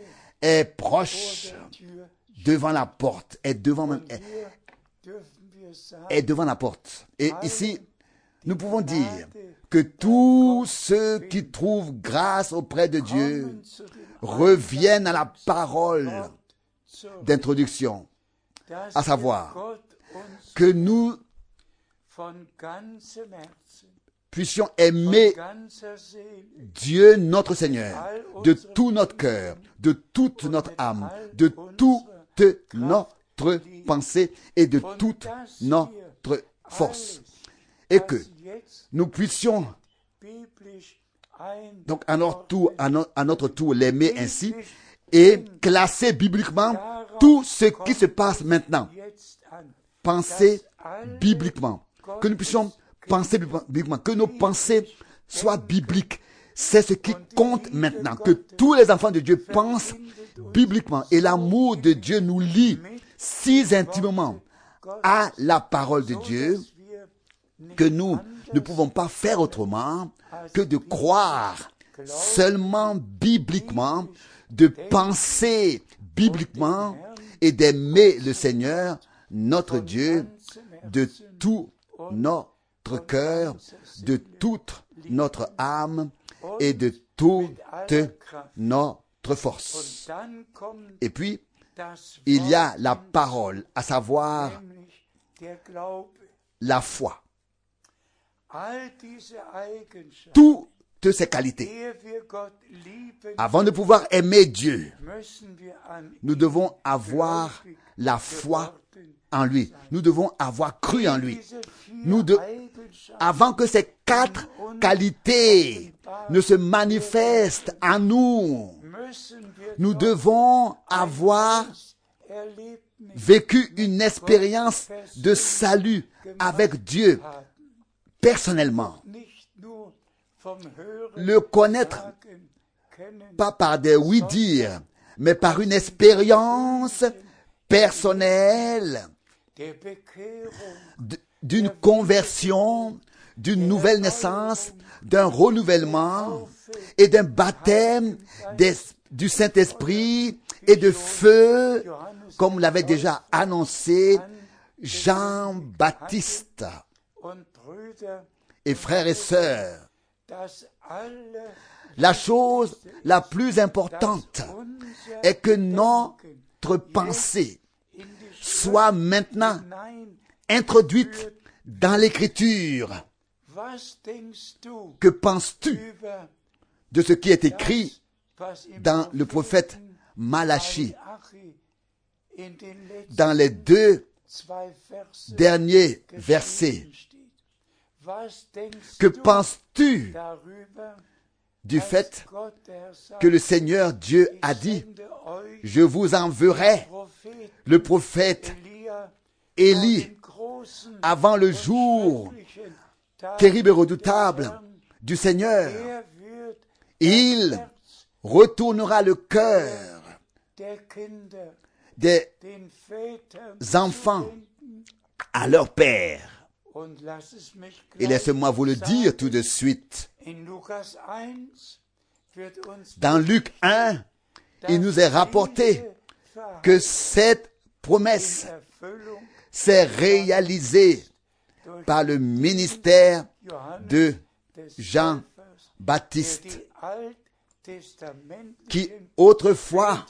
est proche devant la porte, est devant, est, est devant la porte. Et ici, nous pouvons dire que tous ceux qui trouvent grâce auprès de Dieu reviennent à la parole d'introduction, à savoir que nous puissions aimer Dieu notre Seigneur de tout notre cœur, de toute notre âme, de toute notre pensée et de toute notre force. Et que nous puissions donc à notre tour, à no- à notre tour l'aimer ainsi et classer bibliquement tout ce qui se passe maintenant. Penser bibliquement. Que nous puissions penser bibliquement. Que nos pensées soient bibliques. C'est ce qui compte maintenant. Que tous les enfants de Dieu pensent bibliquement. Et l'amour de Dieu nous lie si intimement à la parole de Dieu que nous ne pouvons pas faire autrement que de croire seulement bibliquement, de penser bibliquement et d'aimer le Seigneur, notre Dieu, de tout notre cœur, de toute notre âme et de toute notre force. Et puis, il y a la parole, à savoir la foi. Toutes ces qualités. Avant de pouvoir aimer Dieu, nous devons avoir la foi en lui. Nous devons avoir cru en lui. Nous de... Avant que ces quatre qualités ne se manifestent en nous, nous devons avoir vécu une expérience de salut avec Dieu personnellement. Le connaître pas par des oui-dire, mais par une expérience personnelle d'une conversion, d'une nouvelle naissance, d'un renouvellement et d'un baptême des, du Saint-Esprit et de feu, comme l'avait déjà annoncé Jean-Baptiste. Et frères et sœurs, la chose la plus importante est que notre pensée soit maintenant introduite dans l'Écriture. Que penses-tu de ce qui est écrit dans le prophète Malachie, dans les deux derniers versets? Que penses-tu du fait que le Seigneur Dieu a dit, je vous enverrai le prophète Élie avant le jour terrible et redoutable du Seigneur. Il retournera le cœur des enfants à leur père. Et laissez-moi vous le dire tout de suite. Dans Luc un, il nous est rapporté que cette promesse s'est réalisée par le ministère de Jean-Baptiste, qui autrefois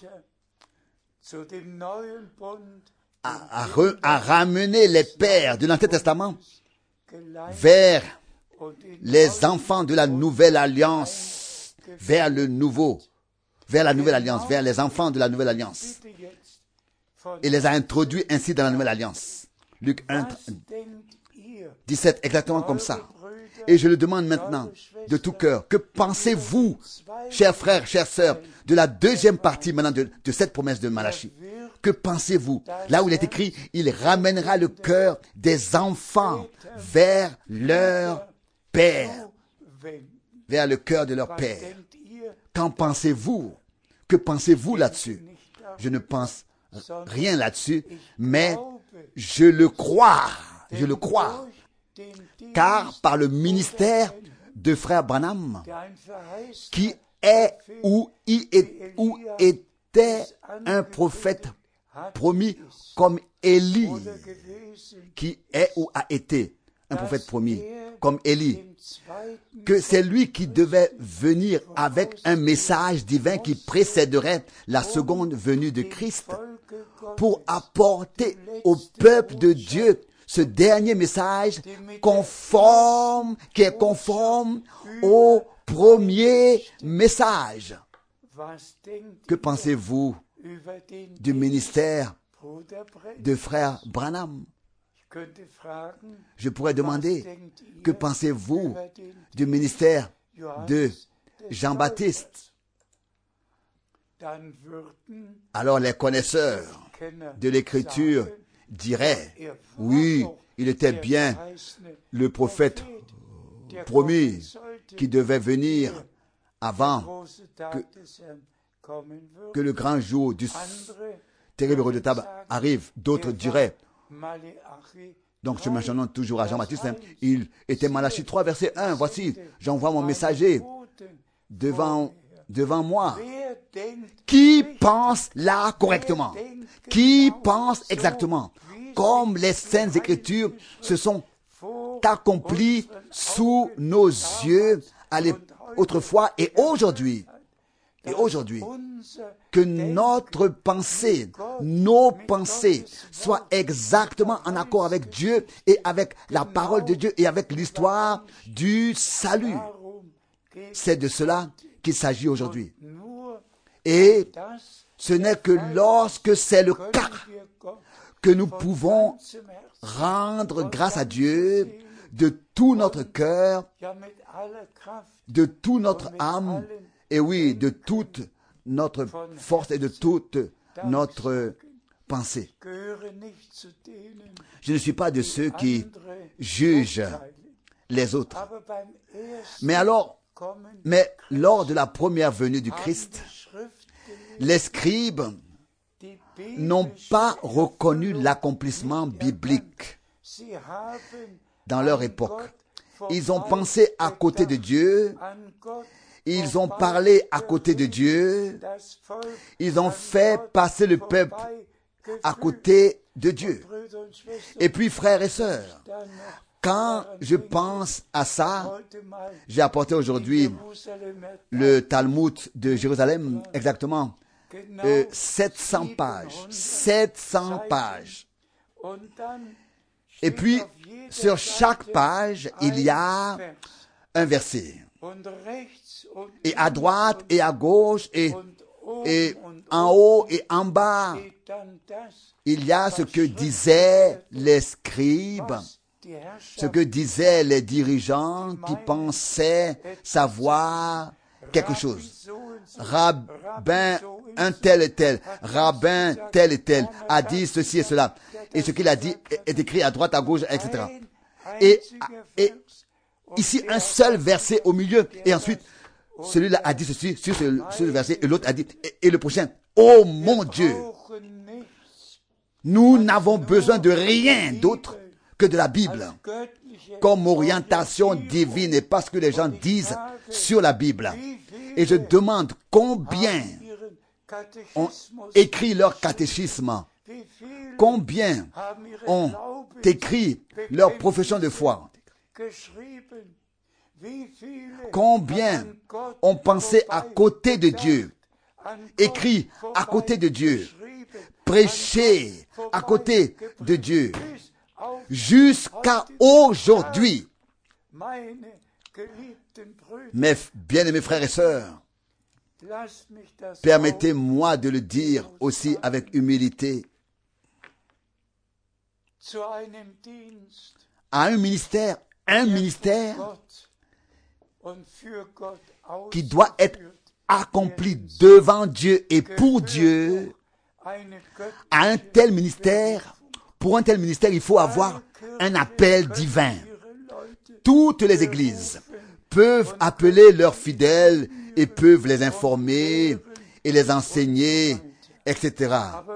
a, a, re, a ramené les pères de l'Ancien Testament vers les enfants de la nouvelle alliance, vers le nouveau, vers la nouvelle alliance, vers les enfants de la nouvelle alliance. Et les a introduits ainsi dans la nouvelle alliance. Luc un, dix-sept, exactement comme ça. Et je le demande maintenant de tout cœur. Que pensez-vous, chers frères, chères sœurs, de la deuxième partie maintenant de, de cette promesse de Malachie? Que pensez-vous? Là où il est écrit, il ramènera le cœur des enfants vers leur père. Vers le cœur de leur père. Qu'en pensez-vous? Que pensez-vous là-dessus? Je ne pense rien là-dessus, mais je le crois. Je le crois. Car par le ministère de frère Branham, qui est ou, y est, ou était un prophète promis, comme Élie, qui est ou a été un prophète promis, comme Élie, que c'est lui qui devait venir avec un message divin qui précéderait la seconde venue de Christ pour apporter au peuple de Dieu ce dernier message conforme, qui est conforme au premier message. Que pensez-vous du ministère de frère Branham? Je pourrais demander, que pensez-vous du ministère de Jean-Baptiste? Alors les connaisseurs de l'Écriture diraient, oui, il était bien le prophète promis qui devait venir avant que, que le grand jour du terrible redoutable arrive. D'autres diraient, donc je mentionne toujours à Jean-Baptiste, hein, il était Malachie trois, verset un, voici, j'envoie mon messager devant, devant moi. Qui pense là correctement? Qui pense exactement? Comme les Saintes Écritures se sont accomplies sous nos yeux à autrefois et aujourd'hui. Et aujourd'hui, que notre pensée, nos pensées soient exactement en accord avec Dieu et avec la parole de Dieu et avec l'histoire du salut. C'est de cela qu'il s'agit aujourd'hui. Et ce n'est que lorsque c'est le cas que nous pouvons rendre grâce à Dieu de tout notre cœur, de toute notre âme, et oui, de toute notre force et de toute notre pensée. Je ne suis pas de ceux qui jugent les autres. Mais alors, mais lors de la première venue du Christ, les scribes n'ont pas reconnu l'accomplissement biblique dans leur époque. Ils ont pensé à côté de Dieu. Ils ont parlé à côté de Dieu. Ils ont fait passer le peuple à côté de Dieu. Et puis, frères et sœurs, quand je pense à ça, j'ai apporté aujourd'hui le Talmud de Jérusalem, exactement, euh, sept cents pages. sept cents pages. Et puis, sur chaque page, il y a un verset. Et à droite et à gauche et, et en haut et en bas, il y a ce que disaient les scribes, ce que disaient les dirigeants qui pensaient savoir quelque chose. Rabbin, un tel et tel, rabbin tel et tel a dit ceci et cela. Et ce qu'il a dit est écrit à droite, à gauche, et cetera. Et, et ici, un seul verset au milieu. Et ensuite, celui-là a dit ceci sur ce, ce verset et l'autre a dit, et, et le prochain, oh mon Dieu, nous n'avons besoin de rien d'autre que de la Bible comme orientation divine et parce que les gens disent sur la Bible. Et je demande combien ont écrit leur catéchisme, combien ont écrit leur profession de foi, combien ont pensé à côté de Dieu, écrit à côté de Dieu, prêché à côté de Dieu, jusqu'à aujourd'hui. Mes bien-aimés frères et sœurs, permettez-moi de le dire aussi avec humilité, à un ministère, un ministère qui doit être accompli devant Dieu et pour Dieu, à un tel ministère, pour un tel ministère, il faut avoir un appel divin. Toutes les églises peuvent appeler leurs fidèles et peuvent les informer et les enseigner, et cetera.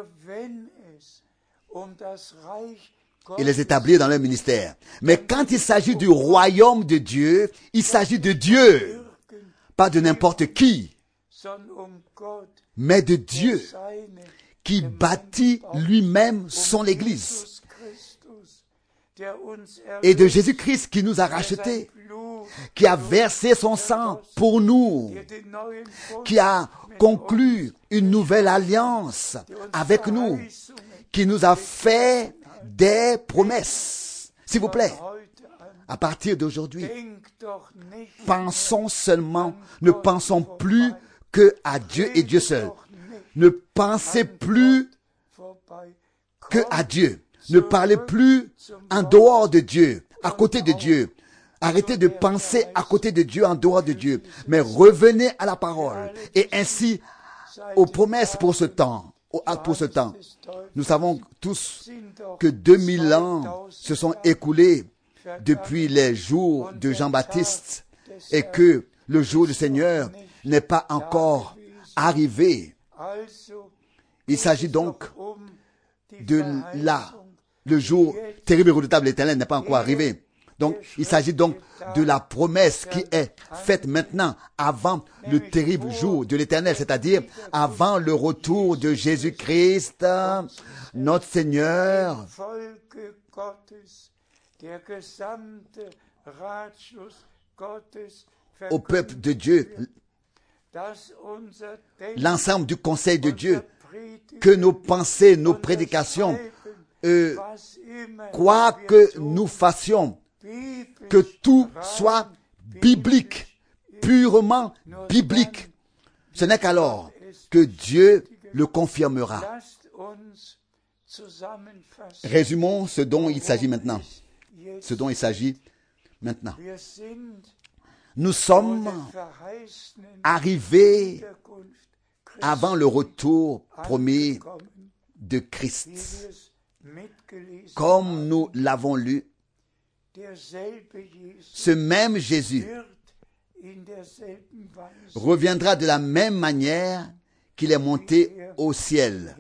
Et les établir dans leur ministère. Mais quand il s'agit du royaume de Dieu, il s'agit de Dieu, pas de n'importe qui, mais de Dieu qui bâtit lui-même son Église, et de Jésus-Christ qui nous a rachetés, qui a versé son sang pour nous, qui a conclu une nouvelle alliance avec nous, qui nous a fait des promesses. S'il vous plaît, à partir d'aujourd'hui, pensons seulement, ne pensons plus que à Dieu et Dieu seul. Ne pensez plus que à Dieu. Ne parlez plus en dehors de Dieu, à côté de Dieu. Arrêtez de penser à côté de Dieu, en dehors de Dieu. Mais revenez à la parole. Et ainsi, aux promesses pour ce temps. Pour ce temps. Nous savons tous que deux mille ans se sont écoulés depuis les jours de Jean-Baptiste et que le jour du Seigneur n'est pas encore arrivé. Il s'agit donc de là. Le jour terrible et redoutable de l'Éternel n'est pas encore arrivé. Donc, il s'agit donc de la promesse qui est faite maintenant, avant le terrible jour de l'Éternel, c'est-à-dire avant le retour de Jésus-Christ, notre Seigneur. Au peuple de Dieu, l'ensemble du conseil de Dieu, que nos pensées, nos prédications, euh, quoi que nous fassions, que tout soit biblique, purement biblique. Ce n'est qu'alors que Dieu le confirmera. Résumons ce dont il s'agit maintenant. Ce dont il s'agit maintenant. Nous sommes arrivés avant le retour promis de Christ. Comme nous l'avons lu, ce même Jésus reviendra de la même manière qu'il est monté au ciel.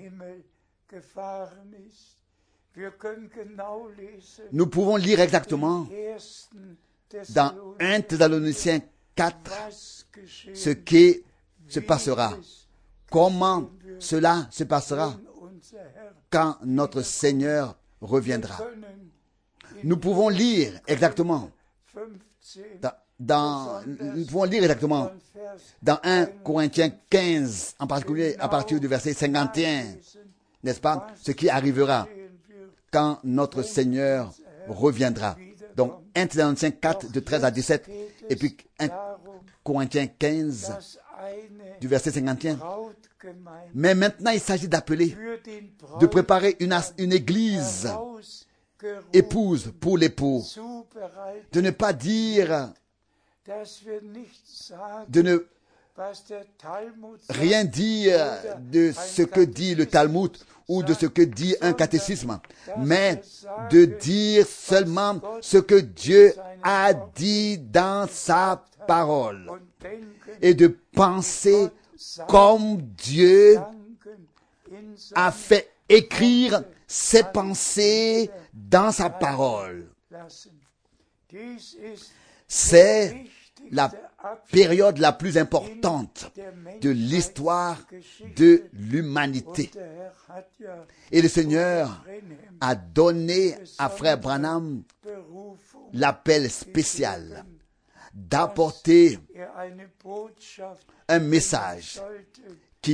Nous pouvons lire exactement dans un Thessaloniciens quatre ce qui se passera. Comment cela se passera quand notre Seigneur reviendra. Nous pouvons lire exactement dans, dans, nous pouvons lire exactement dans un Corinthiens quinze, en particulier à partir du verset cinquante et un, n'est-ce pas, ce qui arrivera quand notre Seigneur reviendra. Donc, un Thessaloniciens quatre, de treize à dix-sept, et puis un Corinthiens quinze, du verset cinquante et un. Mais maintenant, il s'agit d'appeler, de préparer une, une église épouse pour l'époux. De ne pas dire, de ne rien dire de ce que dit le Talmud ou de ce que dit un catéchisme, mais de dire seulement ce que Dieu a dit dans sa parole et de penser comme Dieu a fait écrire ses pensées dans sa parole. C'est la période la plus importante de l'histoire de l'humanité. Et le Seigneur a donné à Frère Branham l'appel spécial d'apporter un message qui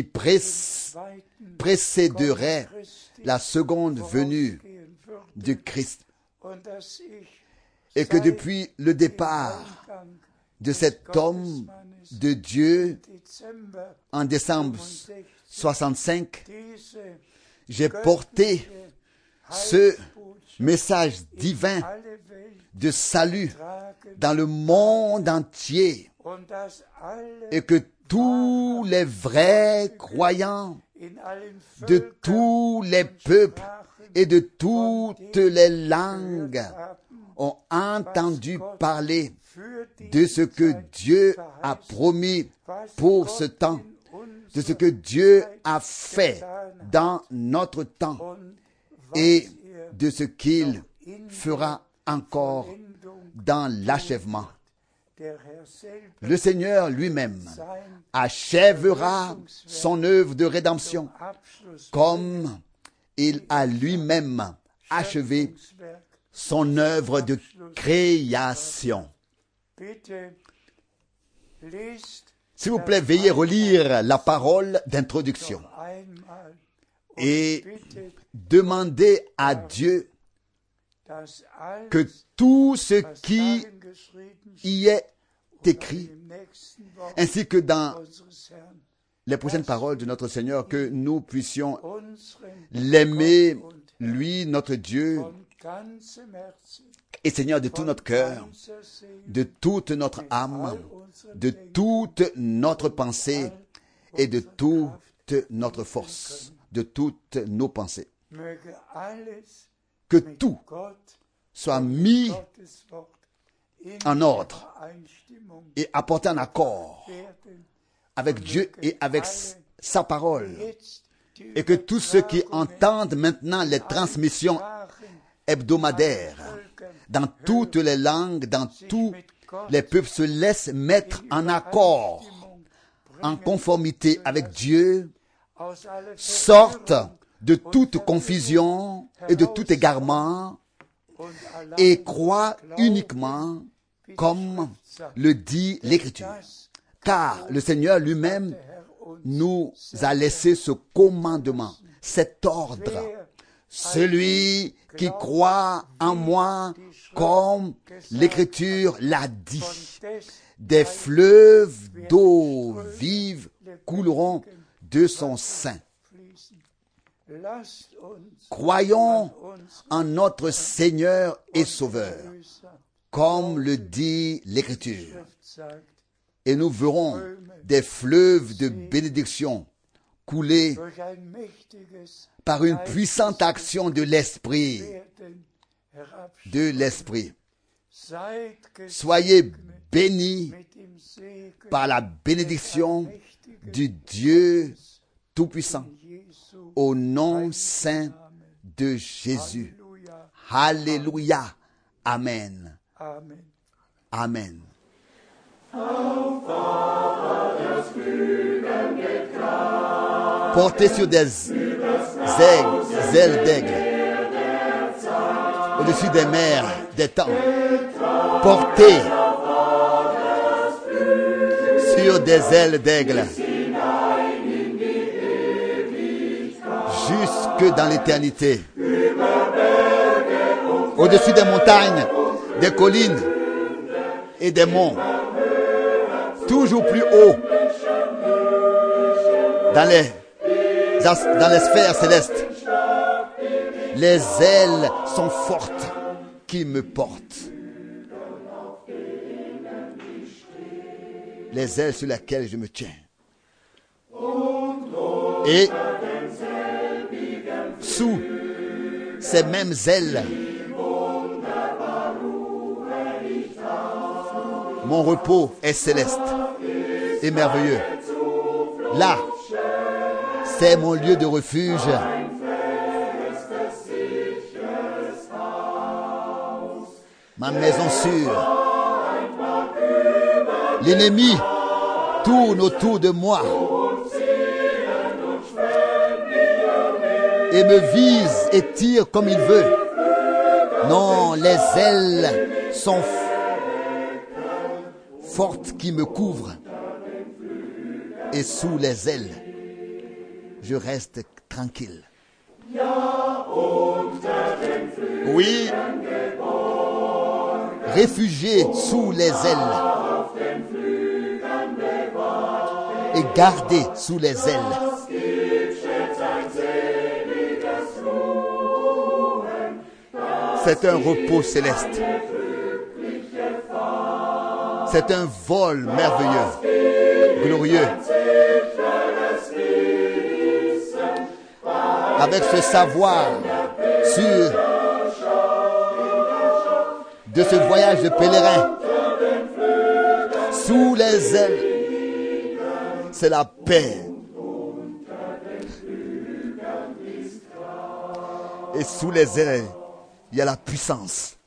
précéderait la seconde venue de Christ. Et que depuis le départ de cet homme de Dieu, en décembre soixante-cinq, j'ai porté ce message divin de salut dans le monde entier et que tous les vrais croyants de tous les peuples et de toutes les langues ont entendu parler de ce que Dieu a promis pour ce temps, de ce que Dieu a fait dans notre temps et de ce qu'il fera encore dans l'achèvement le Seigneur lui-même achèvera son œuvre de rédemption comme il a lui-même achevé son œuvre de création. S'il vous plaît, veuillez relire la parole d'introduction et demandez à Dieu que tout ce qui y est écrit, ainsi que dans les prochaines paroles de notre Seigneur, que nous puissions l'aimer, lui, notre Dieu, et Seigneur, de tout notre cœur, de toute notre âme, de toute notre pensée et de toute notre force, de toutes nos pensées. Que tout soit mis en ordre et apporté en accord avec Dieu et avec sa parole. Et que tous ceux qui entendent maintenant les transmissions hebdomadaires dans toutes les langues, dans tous les peuples, se laissent mettre en accord, en conformité avec Dieu, sortent de toute confusion et de tout égarement et croient uniquement comme le dit l'Écriture. Car le Seigneur lui-même nous a laissé ce commandement, cet ordre. Celui qui croit en moi, comme l'Écriture l'a dit, des fleuves d'eau vive couleront de son sein. Croyons en notre Seigneur et Sauveur, comme le dit l'Écriture, et nous verrons des fleuves de bénédiction couler par une puissante action de l'Esprit, de l'Esprit. Soyez bénis par la bénédiction du Dieu Tout-Puissant, au nom saint de Jésus. Alléluia. Amen. Amen. Portez sur des ailes, ailes d'aigle, au-dessus des mers, des temps. Portez sur des ailes d'aigle, jusque dans l'éternité. Au-dessus des montagnes, des collines et des monts. Toujours plus haut, dans les, dans les sphères célestes, les ailes sont fortes qui me portent. Les ailes sur lesquelles je me tiens. Et sous ces mêmes ailes, mon repos est céleste et merveilleux. Là, c'est mon lieu de refuge. Ma maison sûre. L'ennemi tourne autour de moi et me vise et tire comme il veut. Non, les ailes sont fortes qui me couvrent. Et sous les ailes, je reste tranquille. Oui, réfugié sous les ailes et gardé sous les ailes. C'est un repos céleste. C'est un vol merveilleux, glorieux. Avec ce savoir sur de ce voyage de pèlerin, sous les ailes, c'est la paix. Et sous les ailes, il y a la puissance.